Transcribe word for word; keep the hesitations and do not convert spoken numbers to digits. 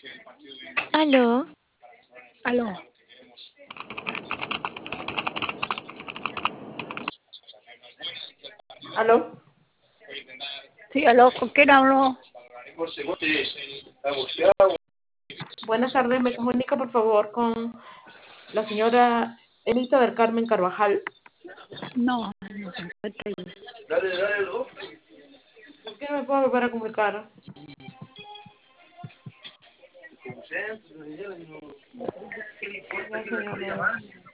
Aló, Aló. ¿Aló? Sí, aló, ¿con quién hablo? Buenas tardes, me comunica por favor con la señora Elisa del Carmen Carvajal. No, no se encuentra ahí. ¿Por qué no me puedo volver a comunicar? Ya, señora.